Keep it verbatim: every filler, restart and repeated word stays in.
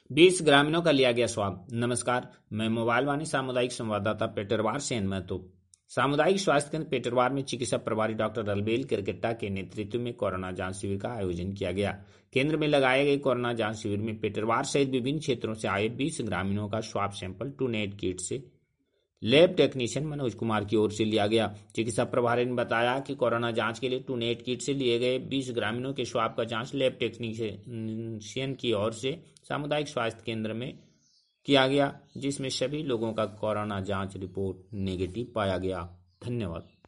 बीस ग्रामीणों का लिया गया स्वाब। नमस्कार, मैं मोबाइल वाणी सामुदायिक संवाददाता पेटरवार से महतो। सामुदायिक स्वास्थ्य केंद्र पेटरवार में चिकित्सा प्रभारी डॉक्टर अलबेल किरकेट्टा के नेतृत्व में कोरोना जांच शिविर का आयोजन किया गया। केंद्र में लगाए गए कोरोना जांच शिविर में पेटरवार सहित विभिन्न क्षेत्रों से आए बीस ग्रामीणों का swab sample Truenat kit से लैब टेक्नीशियन मनोज कुमार की ओर से लिया गया। चिकित्सा प्रभारी ने बताया कि कोरोना जांच के लिए टू नेट किट से लिए गए बीस ग्रामीणों के स्वाब का जांच लैब टेक्नीशियन की ओर से सामुदायिक स्वास्थ्य केंद्र में किया गया, जिसमें सभी लोगों का कोरोना जांच रिपोर्ट नेगेटिव पाया गया। धन्यवाद।